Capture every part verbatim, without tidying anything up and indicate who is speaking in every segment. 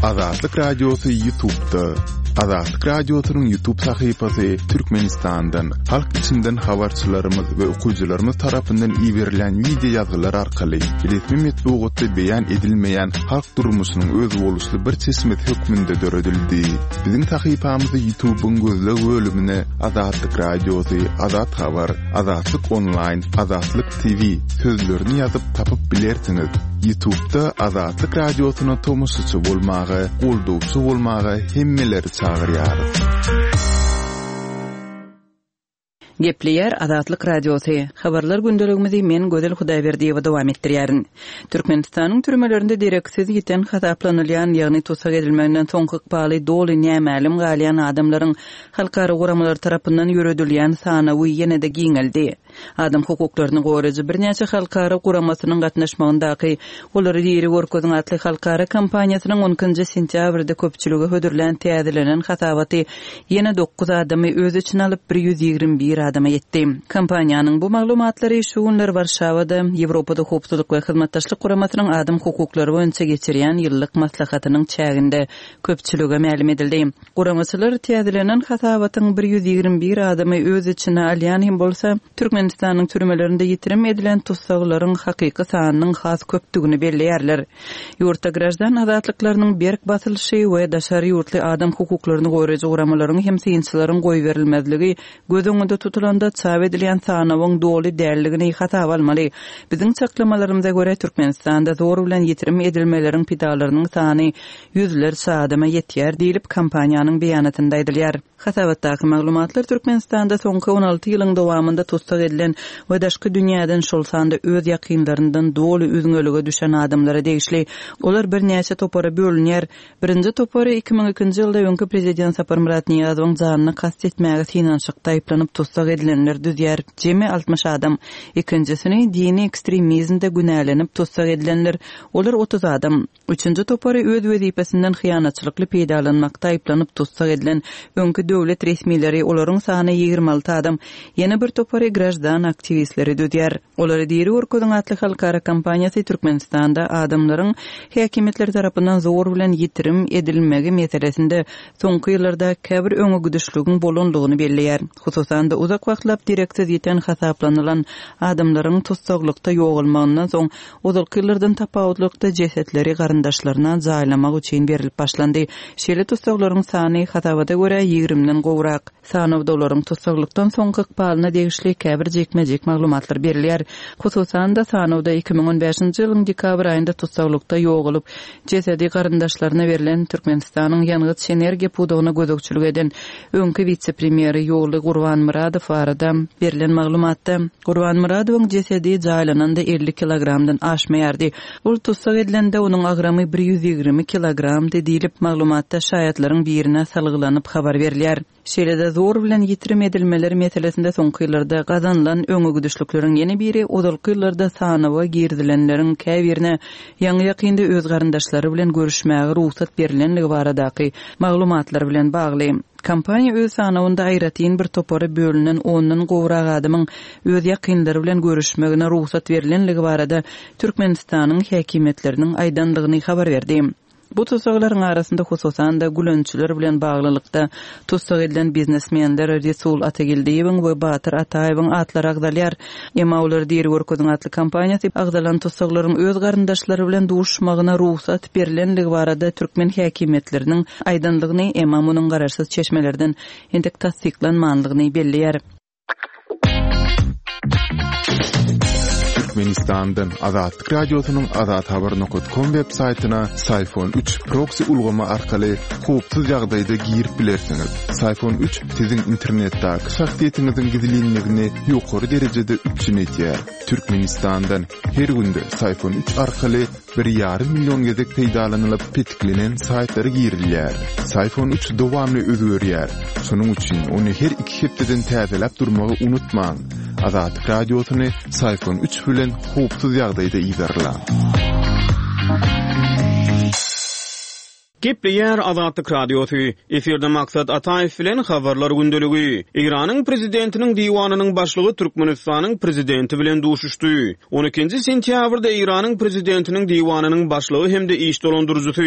Speaker 1: Azatlyk Radiosu YouTube'da. Azatlyk Radiosu'nun YouTube sayfasy Türkmenistan'dan, halk içinden habarçylarymyz we okuyjylarymyz tarapyndan ýiberilen video ýazgylar arkaly resmi metbuatda beýan edilmeýän halk durmuşynyň öz boluşly bir çeşmet hökmünde döredildi. Biziň sayfamyzda YouTube'un gözleg bölümine Azatlyk Radiosu, Azat Habar, Azatlyk Online, Azatlyk T V sözlerini ýazyp tapyp bilersiňiz. YouTube'da Azatlyk Radiosu'na tomusçy bolmagy, goldugçy bolmagy hemmeleri çağırýar.
Speaker 2: Gepleyer Azatlyk Radiosu. Habarlar gündeligimizi men Gözel Hudaýberdiýew dowam etdirýärin. Türkmenistanyň türmelerinde direksiz giten hasaplanylýan, ýagny tosak edilmegden soňky ykbaly doly nämälim galýan adamlaryň halkara guramalar tarapyndan ýöredilýän sanawy ýene-de giňeldi. Adam hukuklaryny goraýjy birnäçe halkara guramasynyň gatnaşmagyndaky olary diýeri Gorkozyň atly halkara kampaniýasynyň onunçy sentýabrda köpçüligi hödürlen täzelenen hasabaty ýene dokuz adamy öz içine alyp bir ýüz ýigirme bir adama yetdi. Kampaniýanyň bu maglumatlary şu günler Warşawada Ýewropada hukukçylyk we hyzmatdaşlyk guramasynyň adam hukuklary boýunça geçirýän ýyllyk maslahatynyň çäginde köpçülige ma'lum edildi. Guramaçylar täzelenen hasabatyň bir ýüz ýigirme bir adamy öz içine alýan hem bolsa Türkmenistanyň türmelerinde ýitirim edilen tutsaglaryň hakyky sanynyň has köpdigini belleýärler. Ýurtda grajdan azatlyklarynyň berk basylşy we daşary ýurtly adam hukuklaryny goraýjy guramalaryň hem synçylaryň goý berilmezligi göz öňünde tutulanda çap edilen sanawyň doly därligini hasaba almaly. Biziň çaklamalarymyza görä Türkmenistanda zor bilen ýitirim edilmeleriň pidalarynyň sany ýüzler sadama ýetýär diýilip kampaniýanyň beýanatynda aýdylýar. Hasabatdaky maglumatlar Türkmenistanda soňky on alty ýylyň dowamında tutsak edilen we daşky dünýäden şol sanda öz ýakynlaryndan doly üzüňölüge düşen adamlara degişli. Olar birnäçe topara bölünýär. Birinji topary iki ming ikinji ýylda öňkü prezident Sapar Murat Niýazowyň janyny kast etmäge finançykda aýplanyp tutsak edilenler düzýär. Jemi altmış adam. İkincisini dini ekstremizmde günälenip tutsak edilenler olar otuz adam. Üçüncü topary öz wezipesinden hyýanatçylykly peýdalanmakda aýplanyp tutsak edilen öňkü döwlet resmileri olaryň sany ýigirme alty adam. Ýene bir topary grajdan aktivistleri düzýär. Olary diýeri Gorkozyň atly halkara kampaniýasy Türkmenistanda adamlaryň häkimetler tarapyndan zor bilen ýitirim edilmegi meselesinde soňky ýyllarda käbir öňe güdüşlügiň bolanlygyny belleýär. Hususan da uzak wagtlap direksiz ýeten hasaplanylan adamlaryň tutsaklykda ýogalmagyndan soň uzak ýyllardan tapawutlykda jesetleri garandaşlaryna jaýlamak üçin berilip başlandy. Şeýle tutsaklaryň sany hasabata görä ýigrimden gowrak. Sanawda olaryň tutsaklykdan soňky ykbalyna degişli käbir jekmejek maglumatlar berilýär. Hususan da sanawda iki ming on beşinji ýylyň dekabr aýynda tutsaklykda ýogalyp jesedi garandaşlaryna berilen Türkmenistanyň ýangy energiýa pudugyna gözükçülük eden öňkü vice-premieri ýoly Gurban Muradow arada berilen maglumatda Gurban Muradowyň jesedi jaýlananda elli kilogramdan aşmaýardy. Ol tutsak edilende onuň agramy bir ýüz ýigirme kilogram diýilip maglumatda şaýatlaryň birine salgylanyp habar berilýär. Şeýle-de zor bilen ýitirim edilmeleri meselesinde soňky ýyllarda gazanlan öňe güdüşlikleriň ýene biri uzalky ýyllarda sanawa girdilenleriň käbirine ýangy ýakynda öz garandaşlary bilen görüşmäge ruhsat berilenligi baradaky maglumatlar bilen bagly. Kampaniýa öz sanawynda aýratyn bir topary bölünen ondan gowrak adamyň öz ýakynlary bilen görüşmegine ruhsat berilenligi barada Türkmenistanyň häkimetleriniň aýdanlygyny habar berdi. Bu tutsaklaryň arasynda hususan da gülönçüler bilen baglylykda tutsak edilen biznesmenler Resul Atagildiýewiň we Batyr Ataýewiň atlary agdalýar. Emma olar diýeri Gorkozyň atly kampaniýasy agdalan tutsaklaryň öz garandaşlary bilen duşmagyna ruhsat berilenligi barada türkmen häkimetleriniň aýdanlygyny emma munyň garaşsyz çeşmelerden endik tasdiklanmanlygyny belleýär.
Speaker 1: Türkmenistan'dan Azatlyk Radiosu'nun azat habar nokta com web saytyna Sayfon üç proxy ulgama arkaly hukuksyz ýagdaýda girip bilersiňiz. Sayfon üç siziň internetdäki şahsiýetiňiziň gizliligini ýokary derejede üçinetýär. Türkmenistan'dan her günde Sayfon üç arkaly bir ýarym million gezek peýdalanylyp petiklenen saytlary girilýär. Sayfon üç dowamly özgörýär. Şonuň üçin ony her iki hepdeden täzelep durmagy unutmaň. Azatlyk Radiosuny Sayfon üç bilen hukuksyz ýagdaýda iýdarla.
Speaker 3: Gepleyer Azatlyk Radiosu. Eferde maksat Ataýew bilen habarlar gündeligi. İranyň prezidentiniň diwanynyň başlygy Türkmenistanyň prezidenti bilen duşuşdy. on ikinji sentýabrda İranyň prezidentiniň diwanynyň başlygy hemde iş dolandyrjysy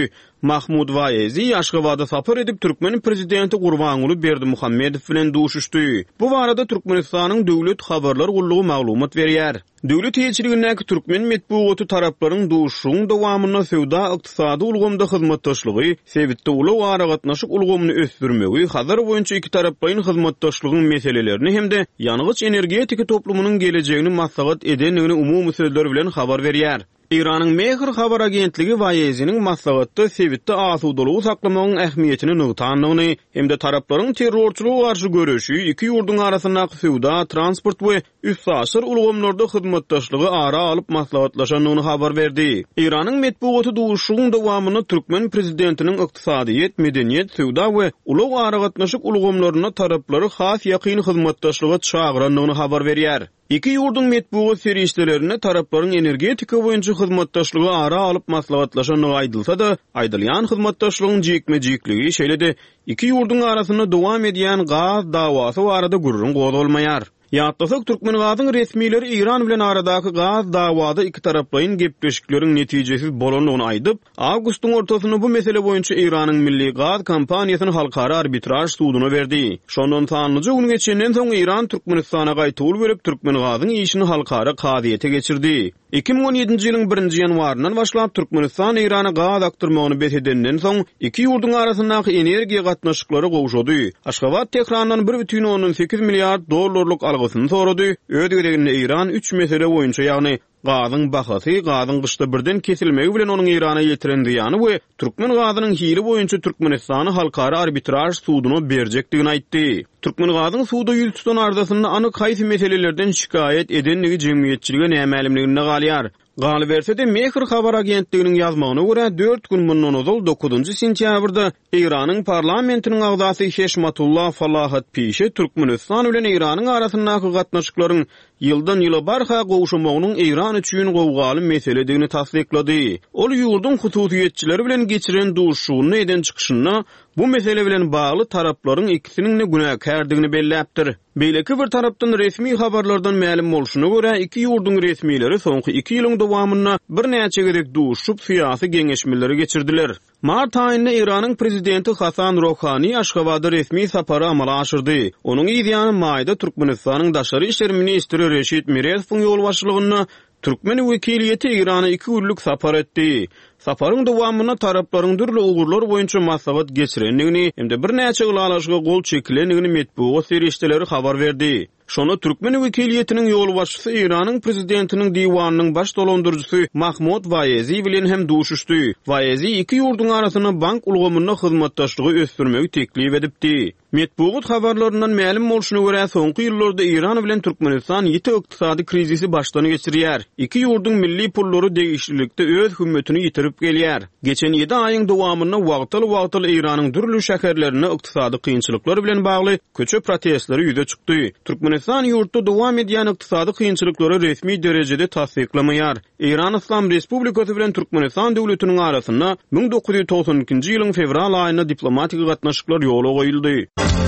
Speaker 3: Mahmud Vaezi Aşgabatda sapar edip Türkmen prezidenti Gurbanuly Berdimuhammedow bilen duşuşdy. Bu barada Türkmenistanyň döwlet habarlar gullugy maglumat berýär. Döwlet ýetirligindäki Türkmen medeniýeti taraplaryň duşuşynyň dowamyna sowda ykdysady ulgamda hyzmatdaşlygy, sebitde uly ara gatnaşyk ulgamyny ösdürmegi, hazır boýunça iki taraplaryň hyzmatdaşlygynyň meselelerini hemde ýanygyç energetika toplumynyň gelejegini maslahat edenligini umumy sözler bilen habar berýär. İran'ın Mehr habar agentligi Vayezi'nin maslahatda sebitde asudalygy saklamagyň ähmiýetini nygtanlygyny hemde taraplaryň terrorçuluğa garşy görüşi, iki ýurdun arasyndaky sowda, transport we üssaşyr ulgamlarda hyzmatdaşlygy ara alyp maslahatlaşanyny habar berdi. İran'ın medeniýeti duşuşynyň dowamyny Türkmen prezidentiniň ykdysadyýet, medeniýet, sowda we ulug ara gatnaşyk ulgamlaryna taraplary has ýakyn hyzmatdaşlyga çagyranyny habar berýär. İki ýurdun medeniýet serişdelerini taraplaryň energetika boýunça hyzmatdaşlygy ara alyp maslahatlaşanyny aýdylsa da, aýdylýan hyzmatdaşlygyň jekme-jekligi şeýle-de iki ýurdun arasyna dowam edýän gaz dawasy barada gurrun gozulmaýar. Ýatlasak Türkmen gazyň resmileri İran bilen aradaky gaz dawada iki taraplaryň gepleşikleriň netijesiz bolanyny aýdyp, awgustyň ortasyny bu mesele boýunça İranyň milli gaz kompaniýasyny halkara arbitraj suduny berdi. Şondan sanlyjy gün geçenden soň İran Türkmenistana gaýtyl berip Türkmen gazyň işini halkara kadyýete geçirdi. iki bin on ýedinji ýylyň birinji ýanwaryndan başlap Türkmenistan Irana gaz aktyrmagyny betedenden soň iki ýurdun arasyndaky energiýa gatnaşyklary gowşady. Aşgabat Tehrandan bir бүтүn onuň sekiz milliard dollarlyk algysyny sorady. Ödegende İran üç mesele boýunça, ýagny gazyň bahasy, gazyň gyşda birden kesilmegi bilen onuň Irana ýetirendigini we Türkmen gazynyň hili boýunça Türkmenistany halkara arbitraj suduny berjekdigini aýtdy. Türkmen gazyň suda ýül tutan ardasynda anyk haýsy meselelerden şikayet edenligi jemgyýetçilige nämälimligine galýar. Galy bersede Mehr habar agentliginiň ýazmagyna görä dört gün mundan ozal dokuzunji sentýabrda Iranyň parlamentiniň agdasy Heşmatullah Falahat Pişe Türkmenistan bilen Iranyň arasyndaky gatnaşyklaryň ýyldan ýyla barha gowşamagynyň Iran üçin gowgaly meseledigini tasdiklady. Ol ýurdun hususiýetçileri bilen geçiren duşuşyny eden çykyşyna bu mesele bilen bagly taraplaryň ikisiniň de günäkärdigini belläpdir. Beýleki bir tarapdan resmi habarlardan ma'lum bolşuny görä iki ýurdun resmileri soňky iki ýylyň dowamyna bir näçe gerek duşup syýasy geňeşmeleri geçirdiler. Mart aýynda Iranyň prezidenti Hasan Rohani Aşgabatda resmi sapary amala aşyrdy. Onuň ýa-ni maýda Türkmenistanyň daşary işler ministri Reşit Mirezowyň ýol başlygyna Türkmen wekiliýeti Irana iki günlük sapar etdi. Saparyň dowamyna taraplaryň dürli ugurlar boýunça maslahat geçirenligini hemde bir näçe gulalaşyga gol çekilenligini medeniýet serişdeleri habar berdi. Şonu Türkmen wekiliýetiniň ýol başçysy Iranyň prezidentiniň diwanynyň baş dolandyrjysy Mahmud Vaezi bilen hem duşuşdy. Vaezi iki ýurdun arasyna bank ulgamyna hyzmatdaşlygy ösdürmegi teklip edipdi. Medeniýet habarlaryndan ma'lum bolşuny görä soňky ýyllarda Iran bilen Türkmenistan ýeti ykdysady krizisi başlany geçirýär. Iki ýurdun milli pullary degişlikde öz hümmetini ýitirip gelýär. Geçen ýedi aýyň dowamyna wagtyl-wagtyl Iranyň dürli şäherlerine ykdysady kynçylyklar bilen bagly köçe protestleri ýüze çykdy. Türkmenistan ýurtda dowam edýän ykdysady kynçylyklary resmi derejede tasdiklamaýar. İran Islam Respublikasy bilen Türkmenistan döwletiniň arasynda bin dokuz ýüz togson ikinji ýylyň fevral aýynda diplomatik gatnaşyklar ýola goýuldy.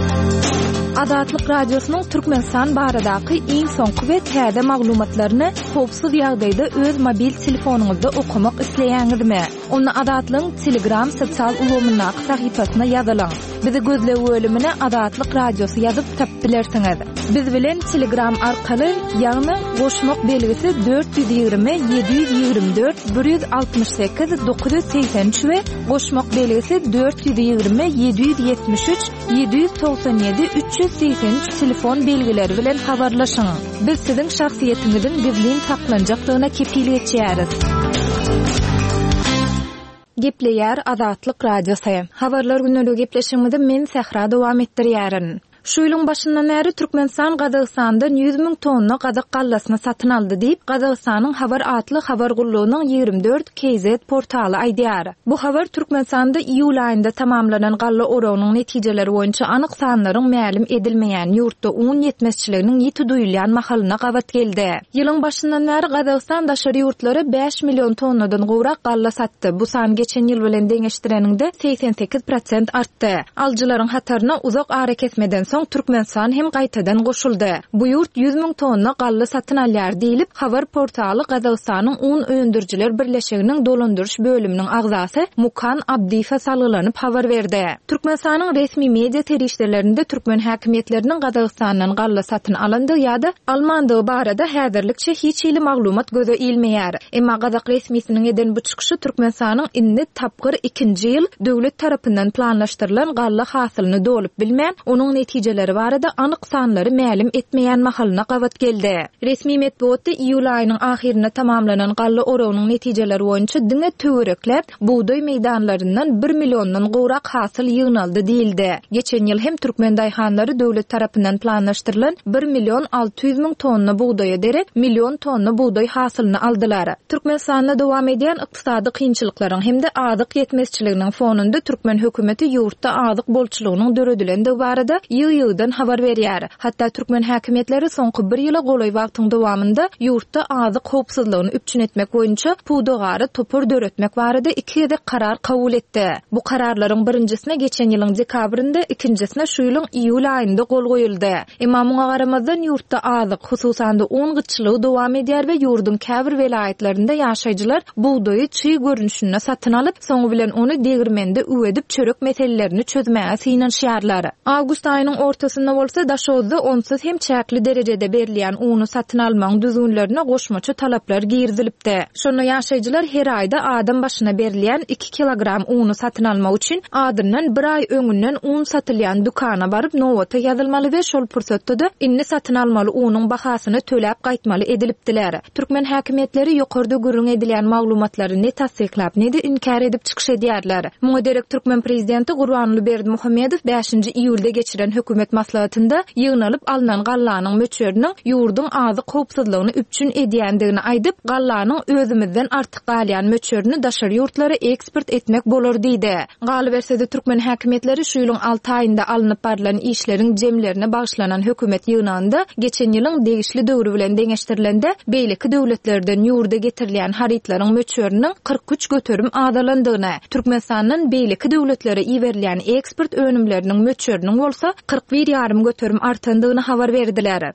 Speaker 4: Adatlyk radiosynyň Türkmenistan baradaky iň soňky we täze maglumatlaryny howpsuz ýagdaýda öz mobil telefonuňyzda okumak isleýäňizmi? Onu Adatlyň Telegram sosial ulgamyna sahypasyna ýazylaň. Bizi gözlegi bölümine Adatlyk radiosy ýazyp tap bilersiňiz. Biz bilen Telegram arkaly ýagny goşmak belgisi dört yüz ýigirme yedi yüz ýigirme dört bir yüz altymyş sekiz dokuz yüz seksen üç we goşmak belgisi dört yüz ýigirme yedi yüz ýetmiş üç yedi yüz togson ýedi üç yüz seksen üç telefon belgileri bilen habarlaşyň. Biz siziň şahsiýetiňiziň gizlin saklanjakdygyna kepillik etýäris. Gepleýär Adatlyk radiosy. Habarlar günlük gepleşigimizde men Sehra dowam etdirýärin. Şu ýylyň başyndan bäri Türkmenistan Gazagstandan yüz miň tonna gazak gallasyny satyn aldy diýip Gazagstanyň Habar atly habar gullugynyň ýigirme dört K Z portaly aýdýar. Bu habar Türkmenistanda iýul aýynda tamamlanan galla oragynyň netijeleri boýunça anyk sanlaryň ma'lum edilmeýän ýurtda un ýetmezçiliginiň ýeti duýulýan mahalyna gabat geldi. Ýylyň başyndan bäri Gazagstan daşary ýurtlary beş million tonnadan gowrak galla satdy. Bu san geçen ýyl bilen deňeşdireninde seksen sekiz prosent artdy. Aljylaryň hataryna uzak ara kesmeden soň Türkmenistan hem gaýtadan goşuldy. Bu ýurt yüz miň tonna gally satyn alýar diýilip, habar portaly Gazagystanyň un öndürjiler birleşiginiň dolandyrış bölüminiň agzasy Mukan Abdifa salgylanyp habar berdi. Türkmenistanyň resmi media terişlerlerinde Türkmen häkimetleriniň Gazagystandan gally satyn alandygy ýa-da almandygy barada häzirlikçe hiç ýyly maglumat göze ilmeýär. Emma Gazak resmisiniň eden bu çykyşy Türkmenistanyň indi tapgyr ikinji ýyl döwlet tarapyndan planlaşdyrylan gally hasylyny dolup bilmän, onuň netijeleri barada anyk sanlary ma'lum etmeýän mahalyna gawat geldi. Resmi medeniýetde iýul aýynyň ahirine tamamlanan gally orawnyň netijeleri boýunça diňe töwereklep buğday meýdanlaryndan bir millionddan gowrak hasyl ýygnaldy diýildi. Geçen ýyl hem Türkmen daýhanlary döwlet tarapyndan planlaşdyrylan bir million alty ýüz miň tonna buğdaýa derek million tonna buğday hasylyny aldylar. Türkmenistanda dowam eden ykdysady kynçylyklaryň hemde azyk ýetmezçiliginiň fonunda Türkmen hökümeti ýurtda azyk bolçulugynyň döredilende barada ýygy-ýygydan habar berýär. Hatda Türkmen häkimetleri soňky bir ýyla goly wagtyň dowamında ýurtda azyk howpsuzlygyny üpçün etmek boýunça pudogary topur döretmek barada iki ýerde karar kabul etdi. Bu kararlaryň birinjisine geçen ýylyň dekabrynda, ikinjisine şu ýylyň iýul aýynda gol goýuldy. Emma muňa garamazdan ýurtda azyk, hususan da un gyçylygy dowam edýär we ýurdun käbir welaýatlarynda ýaşaýjylar buğdaýy çy görünüşine satyn alyp, soňu bilen onu degirmende üwedip çörek meselelerini çözmäge synanşýarlar. Awgust aýynyň ortasynda bolsa Daşowda onsuz hem çäkli derejede berilýän uny satyn almaň düzgünlerine goşmaça talaplar girdilipdi. Şonu ýaşaýjylar her aýda adam başyna berilýän iki kilogram uny satyn almak üçin adından bir ay öňünden un satylýan dukana baryp nowata ýazylmaly we şol pursatda da inni satyn almaly unyň bahasyny töläp gaýtmaly edilipdiler. Türkmen häkimetleri ýokarda gürrüň edilýän maglumatlary ne tasdiklap, ne de inkar edip çykyş edýärler. Muňa Türkmen prezidenti Gurbanuly Berdimuhammedow beşinji iýulda geçiren hökümet maslahatynda ýygnalyp alynan gallanyň möçöriniň ýurdun azyk howpsuzlygyny üpçün edýändigini aýdyp, gallanyň özümizden artyk galýan möçörini daşary ýurtlara eksport etmek bolar diýdi. Galy bersede Türkmen häkimetleri şu ýylyň alty aýynda alınıp barylan işleriň jemlerine bagşlanan hökümet ýygnanynda geçen ýylyň degişli döwrü bilen deňeşdirilende beýleki döwletlerden ýurda getirilýän haritlaryň möçöriniň kırk üç göterim adalandygyny, Türkmenistanyň beýleki döwletlere iýerilýän eksport önümleriniň möçöriniň bolsa kırk bir ýarym göterim artandygyny habar berdiler.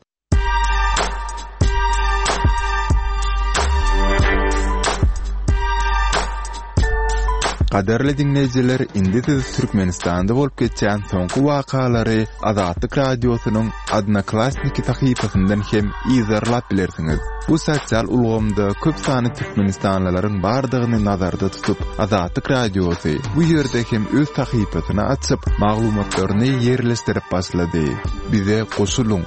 Speaker 1: Qadarly dinleyijiler, indi siz Türkmenistanda bolup geçen soňky wakalary Azatlyk radiosynyň Adnaklasniki tahypasyndan hem izarlap bilersiňiz. Bu sosial ulgamda köp sany Türkmenistanlylaryň bardygyny nazarda tutup, Azatlyk radiosy bu ýerde hem öz tahypasyny açyp, maglumatlaryny ýerleşdirip başlady. Bize goşuluň.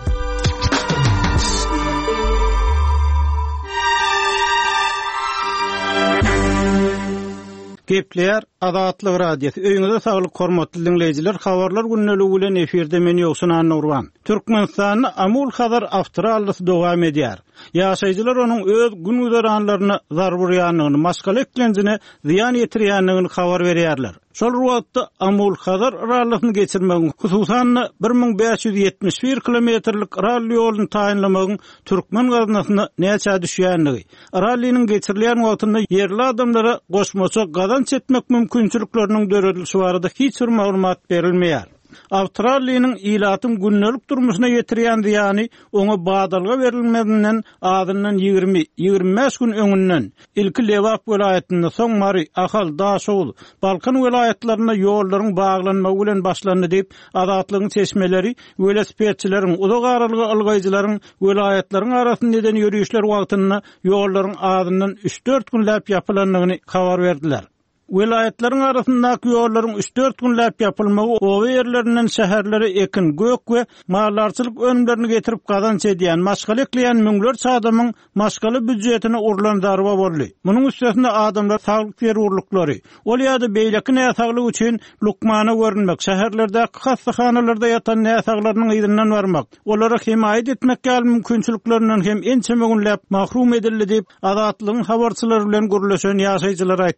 Speaker 5: Gepler Azatlyk radiosu. Öýüňizde saglyk hormatly dinleýijiler, habarlar günneligi bilen eferde men ýoksun Nurwan. Türkmenistanyň Amul Hadar Awstralysy dowam edýär. Ýaşaýjylar onuň öz gün güzäranlaryny zarburýanlygyny, maşgal eklenjini ziýan ýetirýänligini habar berýärler. Şol wagtda Amul Hadar ralysyny geçirmegi, hususan bir miň beş ýüz ýetmiş bir kilometrlik rally ýoluny taýinlamagyň Türkmen gaznasyna näçe düşýänligi, rallynyň geçirilýän wagtynda ýerli adamlara goşmaça gazanç etmek mümkinçilikleriniň döredilişi barada hiç bir maglumat berilmeýär. Awstraliýanyň ilatym günnelik durmuşyna ýetirýän ýani oňa badalga berilmedinden adından ýygrimi ýygrimi beş gün öňünden ilki Lewap welaýatynda soň Mary, Ahal, Daşow, Balkan welaýatlaryna ýollaryň baglanmagy bilen başlandy diýip Azatlygyň çeşmeleri velosipedçileriň, uzak aralygy algaýjylaryň welaýatlaryň arasynda eden ýürüýüşler wagtynda ýollaryň adından üç dört günläp ýapylandygyny habar berdiler. Welaýatlaryň arasyndaky ýollaryň üç dört günläp ýapylmagy owa ýerlerinden şäherlere ekin, gök we mallarçylyk önümlerini getirip gazanç edýän, maşgal ekleýän müňlerçe adamyň maşgaly büdjetini urlandaryba boldy. Munyň üstesinde adamlar saglyk berurluklary, ol ýa-da beýleki näsaglyk üçin lukmana görünmek, şäherlerdäki hastahanalarda ýatan näsaglarynyň ýygynyň barmak, olara himayet etmek ýaly mümkinçiliklerinden hem ençeme günläp mahrum edildi diýip Azatlygyň habarçylary bilen gürleşen ýaşaýjylar aýtdylar.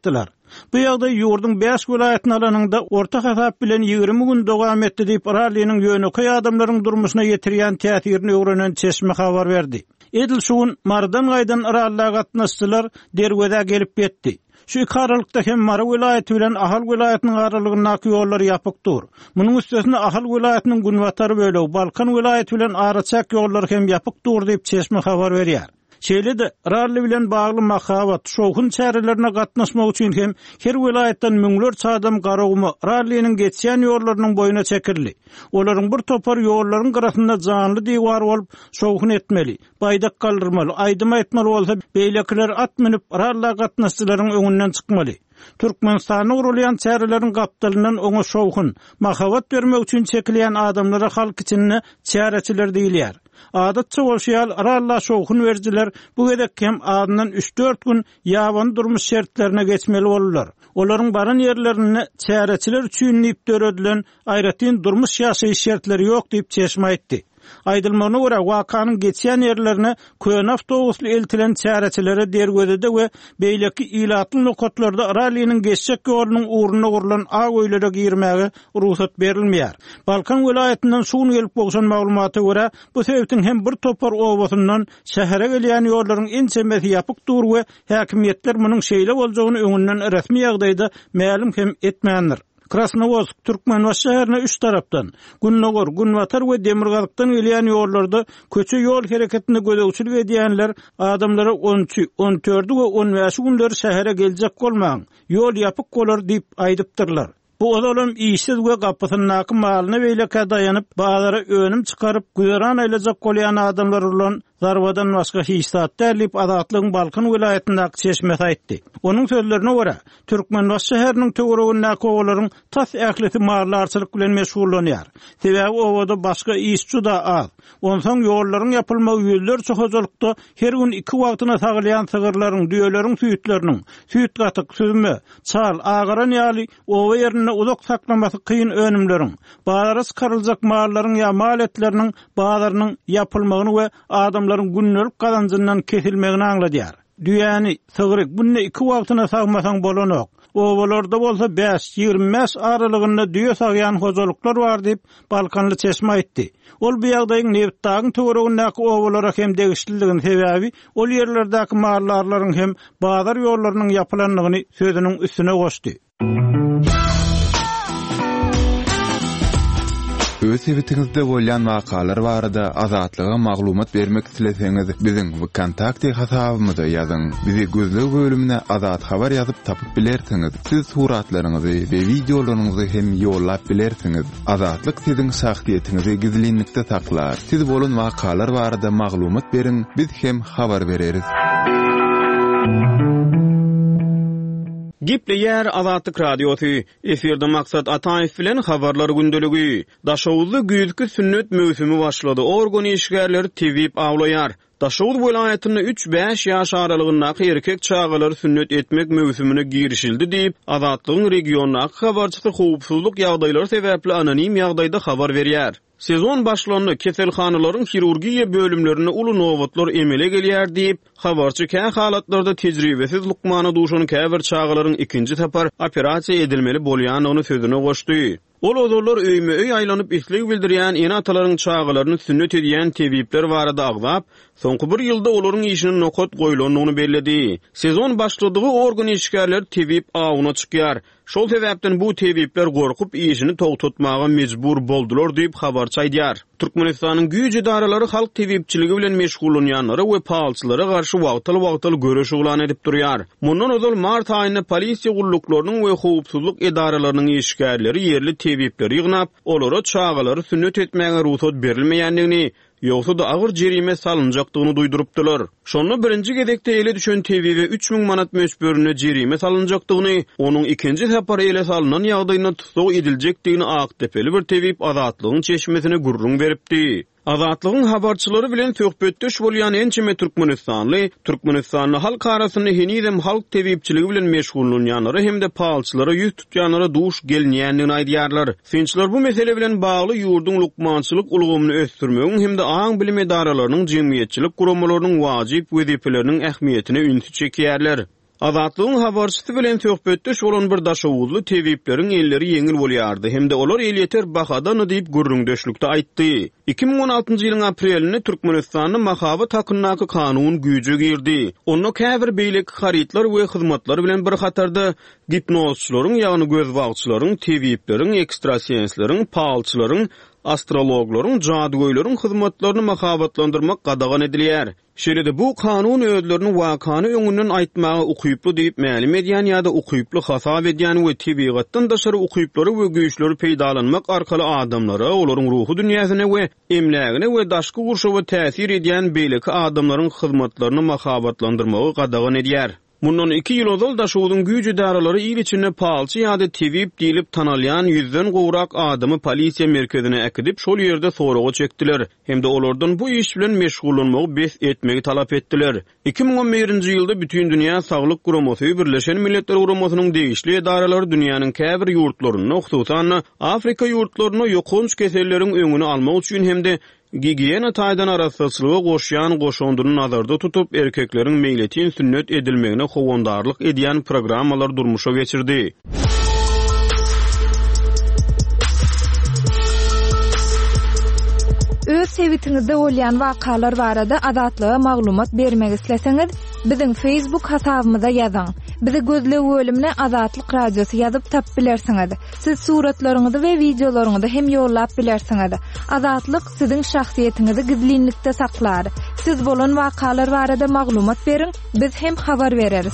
Speaker 5: Bu ýagdaý ýurdun beş vilayatyny alanynda orta hasap bilen ýygrimi gün dowam etdi diýip Rallynyň ýöneki adamlaryň durmuşyna ýetirýän täsirini öwrenen çeşme habar berdi. Edil şuun mardan gaýdan Rallyga gatnaşdylar, derwede gelip ýetdi. Şu iki aralykda hem Mara vilayeti bilen Ahal vilayetynyň aralygyndaky ýollary ýapykdyr. Munyň üstesine Ahal vilayetynyň Günwatary bölew, Balkan vilayeti bilen Araçak ýollary hem ýapykdyr diýip çeşme habar berýär. Şeýle-de Rally bilen bagly mahawat şowhun çärelerine gatnaşmak üçin hem her vilayetden müňlerçe adam garawymy Rallynyň geçýän ýollarynyň boyuna çekirli. Olaryň bir topar ýollaryň garasynda janly diýwar bolup şowhun etmeli, baýdak galdyrmaly, aýdyma etmeli bolsa beýlekiler at minip Rallyga gatnaşçylaryň öňünden çykmaly. Türkmenistanyň urulýan çäreleriň gapdalynyň oňa şowhun, mahawat bermek üçin çekilýän adamlara halk içinde çäreçiler diýilýär. Adatça bolşýal Rally şowhun berjiler bu gedek hem adynyň üç dört gün ýaban durmuş şertlerine geçmeli bolurlar. Olaryň baran ýerlerini çäreçiler üçin nip döredilen aýratyn durmuş ýaşaýyş şertleri ýok diýip çeşme aýtdy. Aýdylmagyna görä wakanyň geçýän ýerlerine köýen awtobusly eltilen çäreçilere dergödede we beýleki ilatly nokatlarda Rallynyň geçjek ýolunyň uğruna gurulan ag öýlere girmäge ruhsat berilmeýär. Balkan vilayetinden suň gelip bolşan maglumaty görä bu sebäpden hem bir topar obasyndan şähere gelýän ýollaryň en çembesi ýapyk dur we häkimiýetler munyň şeýle boljagyny öňünden resmi ýagdaýda ma'lum hem etmändir. Krasnovodsk, Türkmenbaş şäherine üç tarapdan, Günnogor, Günwatar we Demirgazykdan gelýän ýollarda köçe ýol hereketine gödäwçilik edýänler adamlara on üç, on dört we on beş günler şähere geljek bolmaň, ýol ýapyk bolar diýip aýdypdyrlar. Bu olalım işsiz we gapysynaky malyny beýleke daýanyp, bazara önüm çykaryp, güýran aýlajak bolýan adamlar ulan zarbadan başga hiç zat dälip Azatlygyň Balkan vilayetindäki çeşme aýtdy. Onuň sözlerine görä, Türkmenbaş şäheriniň töweregindäki owalaryň tas ählisi marlarçylyk bilen meşgullanýar. Sebäbi owada başga iş juda az. Onsoň ýollaryň ýapylmagy ýollar çoxazalykda her gün iki wagtyna sagylýan sygyrlaryň, düýeleriň süýtleriniň, süýt gatyk, süzme, çal, agaran ýaly owa ýerine uzak saklamasy kıyın önümleriň, bazara çykaryljak mallaryň ýa mal etleriniň bazarnyň ýapylmagyny we adamlaryň günnelik gazanjyndan kesilmegini aňladýar. Düýäni, sygyryk bunny iki wagtyna sagmasaň bolanok. Owalarda bolsa beş ýygrimi beş aralygynda düýe sagýan hozalyklar bar diýip Balkanly çeşme aýtdy. Ol bu ýagdaýyň Nebitdagyň töweregindäki owalara hem degişliligini sebäbi ol ýerlerdäki mallarlaryň hem bazar ýollarynyň ýapylanlygyny sözüniň üstüne goşdy.
Speaker 1: Öz evitinizde bolýan wakalar barada azatlyga maglumat bermek isleseňiz biziň kontakty hasabymyza ýazyň. Bizi gözlek bölümine azat habar ýazyp tapyp bilersiňiz. Siz suratlaryňyzy we videolaryňyzy hem ýollap bilersiňiz. Azatlyk siziň şahsiýetinizi gizlinlikde saklar. Siz bolan wakalar barada maglumat beriň, biz hem habar bereriz.
Speaker 3: Gipleýär Azatlyk radiosy. Eferde maksat Ataýew bilen habarlar gündeligi. Daşowuzly güýdki sünnet möhsümi başlady. Organ işgärleri tewip awlaýar. Daşowuz vilayatyny üç beş ýaş aralygyndaky erkek çağalar sünnet etmek möhsümine girişildi diýip Azatlygyň regionaky habarçysy howpsuzlyk ýagdaýlary sebäpli anonim ýagdaýda habar berýär. Sezon başlandy, keselhanalaryň hirurgiýa bölümlerine uly nowatlar emele gelýär diýip habarçy kän halatlarda tejribesiz lukmana duşany käbir çağalaryň ikinji tapar operasiýa edilmeli bolýanyny sözüne goşdy. Ol ozorlar öýme öý aýlanyp isleg bildirýän ene atalaryň çağalaryny sünnet edýän tebipler barada aglap, soňky bir ýylda olaryň işini nokat goýulanyny belledi. Sezon başladygy organ işgärleri tebip awyna çykýar. Şol sebäpden bu tebipler gorkup işini togtatmaga mejbur boldular diýip habarçy aýdýar. Türkmenistanyň güýç edaralary halk tebipçiligi bilen meşgullanýanlara we pahalçylara garşy wagtly-wagtly görüş ulan edip durýar. Mundan ozal mart aýyna polisiýa gulluklarının we howpsuzlyk edaralarynyň işgärleri yerli tebipleri ýygnap, olara çağalary sünnet etmäge ruhsat berilmeýändigini, ýogsa da agyr jerime salynjakdygyny duýdurypdylar. Şonu birinji gedekde ele düşen tebibe üç bin manat möçberine jerime salynjakdygyny, onuň ikinji separy ele salynan ýagdaýyna tutsak ediljekdigini Aktepeli bir tebip Azatlygyň çeşmesine gurrun beripdi. Azatlygyň habarçylary bilen söhbetdeş bolýan ençeme Türkmenistanly, Türkmenistanly halk arasyny henizem halk tebipçiligi bilen meşgullanýanlara hem de pahalçylara ýüz tutýanlara duş gelýändigini aýdýarlar. Sinçler bu mesele bilen bagly ýurdun lukmançylyk ulgamyny ösdürmegiň hem de aň bilim edaralarynyň jemgyýetçilik guramalarynyň wajyp wezipeleriniň ähmiýetine ünsü çekýärler. Azatlygyň habarçysy bilen söhbetdeş bolan bir daşawuzly tewiplerin elleri ýeňil bolýardy hemde olar el ýeter bahadany diýip gürrüňdeşlikde aýtdy. iki ming on altyncy ýylyň aprelinde Türkmenistanyň mahabat hakynaky kanun güýje girdi. Onu käbir beýleki haritlar we hyzmatlar bilen bir hatarda gipnozçylaryň ýagny göz bagçylaryň, tewiplerin, ekstrasiýensleriň, palçylaryň, astrologlaryň, jadygoýlaryň hyzmatlaryny mahabatlandyrmak gadagan edilýär. Şeride bu kanun özlerini wakany öňünden aýtmagy ukyply diýip mälim edýän ýa-da ukyply hasap edýän we tebigatdan daşary ukyplary we güýçleri peýdalanmak arkaly adamlara, olaryň ruhy dünýäsine we emlägine we daşky gurşawa täsir edýän beýleki adamlaryň hyzmatlaryny mahabatlandyrmagy gadagan edýär. Mundan iki ýyl ozal daşawuzyň güýji daralary il içinde palçy ýa-da tewip diýilip tanalýan ýüzden gowrak adamy polisiýa merkezine äkidip şol ýerde soraga çekdiler. Hemde olardan bu iş bilen meşgullanmagy bes etmegi talap etdiler. iki ming on birinji ýylda bütün dünýä saglyk guramasy Birleşen Milletler Guramasynyň degişli edaralary dünýäniň käbir ýurtlaryna, hususan Afrika ýurtlaryna ýokunç keselleriň öňüni almak üçin hemde gigiyena taýdan arasçylyga goşýan goşonduny nazarda tutup erkekleriň meýletin sünnet edilmegine howandarlyk edýän programmalar durmuşa geçirdi.
Speaker 4: Öz sevitiňizde bolýan wakalar barada adatlyga maglumat bermek isleseňiz, biziň Facebook hasabymyza ýazyň. Bizi gözle bölümine Azatlyk Radiosu ýazyp tap bilersiňiz. Siz suratlaryňyzy we videolaryňyzy hem ýollap bilersiňiz. Azatlyk siziň şahsiýetiniňizi gizlinlikde saklar. Siz bolan wakalar barada maglumat beriň, biz hem habar bereriz.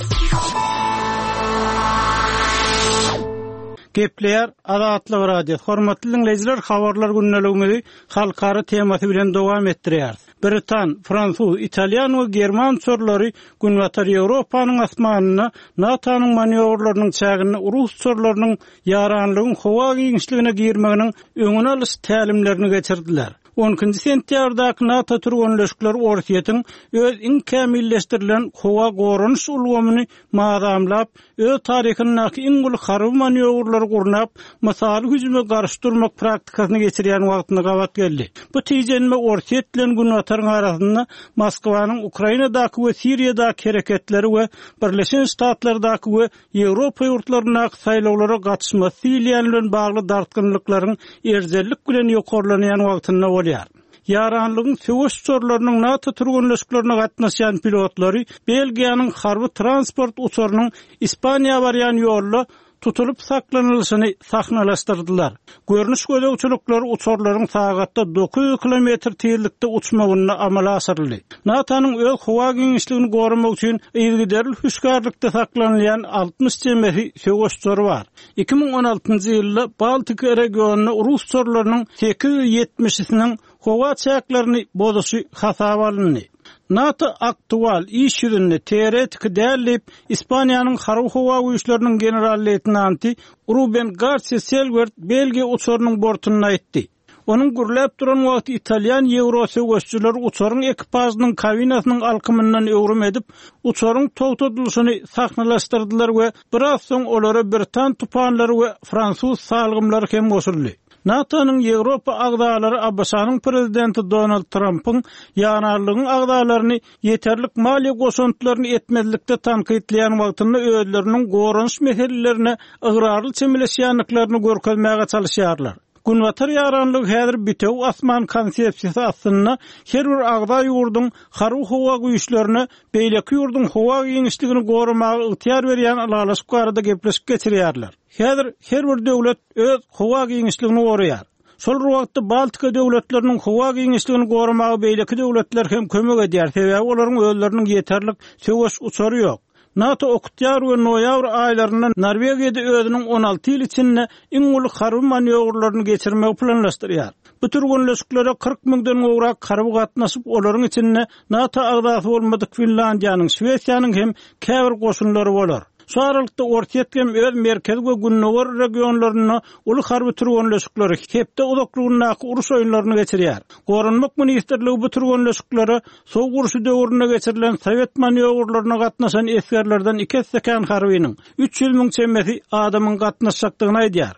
Speaker 5: Gepleýär Azatlyk Radiosu. Hormatly dinleýijiler, habarlar günneligimizi halkara temasy bilen dowam etdirýär. Britan, Fransuz, Italian we German sorlary günwatar Ýewropanyň asmanyna NATO'nyň manewrlarynyň çägini Rus sorlarynyň ýaranlygyň howa giňişligine girmeginiň öňüne alyş tälimlerini geçirdiler. on ikinji sentýardaky NATO türgönleşikleri ortaýatyň öz inkämilleşdirilen howa gorunç ulgamyny maramlap, öz taryhynyň iň uly harby manewrlary gurnap, masaly hüjüme garşy durmak praktikasyny geçirýän wagtyna gabat geldi. Bu tijenme ortaýat bilen günwataryň arasynda Moskwanyň Ukrainadaky we Siriýadaky hereketleri we Birleşen Ştatlardaky we Ýewropa ýurtlaryna saýlawlara gatnaşmasy bilen bagly dartgynlyklaryň erzellik bilen ýokarlanýan wagtyna bolýar. Yaranlygyň söwüş sorlarynyň NATO türgönleşiklerine gatnaşan pilotlary Belgiýanyň harby transport uçurynyň Ispaniýa barýan ýolda tutulup saklanylýyny sahnalaşdyrdylar. Görnüş gözegçilikleri uçurlaryň sagatda dokuz yüz kilometr tezlikde uçmagyny amala asyrly. NATO'nyň öz howa giňişligini gorumak üçin ýygyderli hüşgärlikde saklanýan altmış jemesi söwüşçüleri bar. iki ming on altyncy ýylda Baltik regionuny Rus sorlarynyň sekiz yüz ýetmişisiniň howa çäklerini bozaşy hasaba alındy. NATO aktual iş ýüzünde teoretik dällip Ispaniýanyň harby howa güýçleriniň general-leytenanty Ruben Garcia Selgert Belgiýa uçurynyň bortuny aýtdy. Onun gürläp duran wagty Italian Ýewrosöwüşçüler uçuryň ekipasynyň kabinasynyň alkymyndan öwrüm edip, uçuryň togtadylyşyny sahnalaşdyrdylar we biraz soň olara Britan tupanlary we Fransuz salgymlary hem goşuldy. NATO'nyň Ýewropa agdalary Abbasanyň prezidenti Donald Trump'yň ýanarlygyň agdalaryny ýeterlik maliýe goşuntylaryny etmezlikde tanqidleýän wagtynda özleriniň gorunç meselelerine ıgrarly çemleşýänliklaryny görkezmäge çalışýarlar. Günwatar ýaranlyk häzir bitew asman konsepsiýasy aslynda her bir agda ýurduň harby howa güýçlerini beýleki ýurduň howa giňişligini gorumagy ýetýär berýän alalaşyk barada gepleşip geçirýärler. Häzir her bir döwlet öz howa giňişligini gorýar. Şol wagtda Baltika döwletleriniň howa giňişligini gorumagy beýleki döwletler hem kömek edýär. Sebäbi olaryň özleriniň ýeterlik söwüş uçary ýok. NATO oktyar we noýabr aýlarynda Norwegiýada özüniň on alty ýyl içinde iň uly harby manewrlaryny geçirmegi planlaşdyrýar. Bu türgönleşiklere kırk miňden gowrak harby gatnaşyp, olaryň içinde NATO agdasy bolmadyk Finlandiýanyň, Şwesiýanyň hem käbir goşunlary bolar. Şu aralykda ortaýatgam öz merkez we günnäwär regionlaryna uly harby türgönleşikleri hepde uzaklygynaky uruş oýunlaryny geçirýär. Gorunmak ministrligi bu türgönleşikleri sow uruşy döwründe geçirilen Sowet manewrlaryna gatnaşan eskerlerden iki sekan harbynyň üç yüz miň çemmesi adamyň gatnaşjakdygyny aýdýar.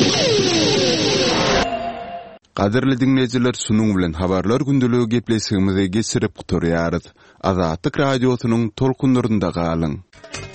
Speaker 1: Qadirli dinleyijiler, şunuň bilen habarlar gündeligi gepleşigimize geçirip guturýarys. Azatlyk Radiosynyň tolkunlarynda galyň.